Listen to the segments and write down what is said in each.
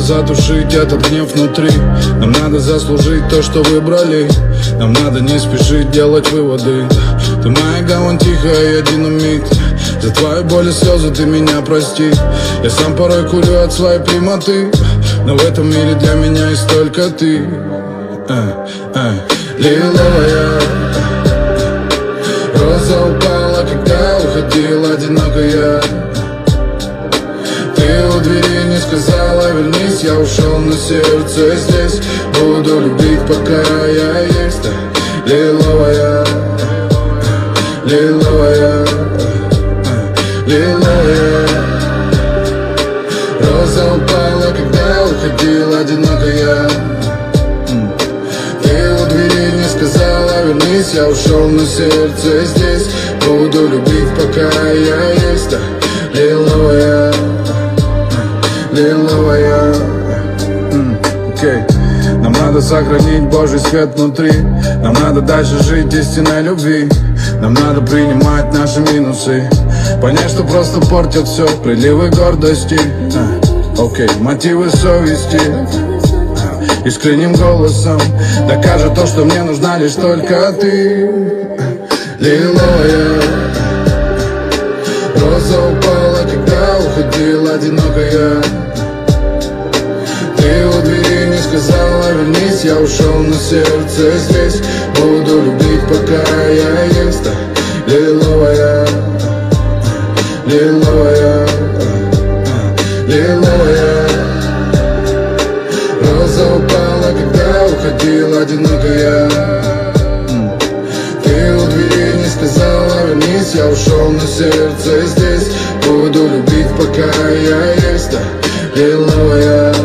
затушить этот гнев внутри. Нам надо заслужить то, что выбрали. Нам надо не спешить делать выводы. Ты моя гавань тихая, я динамит. За твои боли слезы ты меня прости. Я сам порой курю от своей прямоты, но в этом мире для меня есть только ты. Лиловая роза упала, когда уходил одинокая. Ты у двери не сказала вернись, я ушел, но сердце здесь. Буду любить, пока я есть. Лиловая, лиловая, лиловая роза упала, когда уходил одинокая. Ты у двери не сказала вернись, я ушел, но сердце здесь. Буду любить, пока я есть. Лиловая, лиловая. Нам надо сохранить Божий свет внутри. Нам надо дальше жить истинной любви. Нам надо принимать наши минусы, понять, что просто портят все приливы гордости. Мотивы совести искренним голосом докажет то, что мне нужна лишь только ты. Лиловая роза упала, когда уходила одинокая. Ты у двери не сказала вернись, я ушел, но сердце здесь. Буду любить, пока я есть. Лиловая, лиловая, лиловая роза упала, когда уходила одинокая. Ты у двери не сказала вернись, я ушел, но сердце здесь. Буду любить, пока я есть. Лиловая,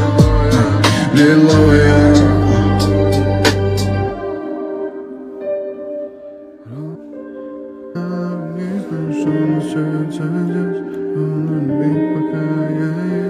лиловая. Ушел, но сердце здесь. Буду любить, пока я есть.